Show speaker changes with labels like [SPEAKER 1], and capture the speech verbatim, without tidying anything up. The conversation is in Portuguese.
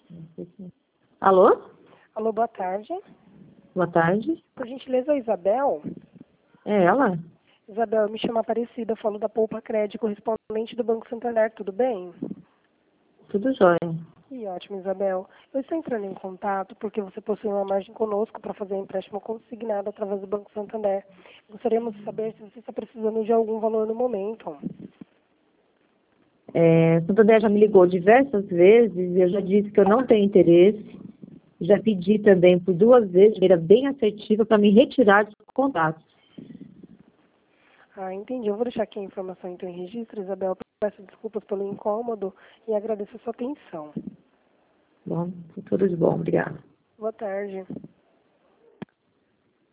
[SPEAKER 1] Alô?
[SPEAKER 2] Alô, boa tarde.
[SPEAKER 1] Boa tarde.
[SPEAKER 2] Por gentileza, a Isabel?
[SPEAKER 1] É ela?
[SPEAKER 2] Isabel, eu me chamo Aparecida, falo da Poupa Crédito, correspondente do Banco Santander, tudo bem?
[SPEAKER 1] Tudo jóia.
[SPEAKER 2] Que ótimo, Isabel. Eu estou entrando em contato porque você possui uma margem conosco para fazer um empréstimo consignado através do Banco Santander. Gostaríamos de saber se você está precisando de algum valor no momento.
[SPEAKER 1] É, Santander já me ligou diversas vezes e eu já disse que eu não tenho interesse. Já pedi também por duas vezes, de maneira bem assertiva, para me retirar dos contatos.
[SPEAKER 2] Ah, entendi. Eu vou deixar aqui a informação então em registro, Isabel. Peço desculpas pelo incômodo e agradeço a sua atenção.
[SPEAKER 1] Bom, tudo de bom. Obrigada.
[SPEAKER 2] Boa tarde.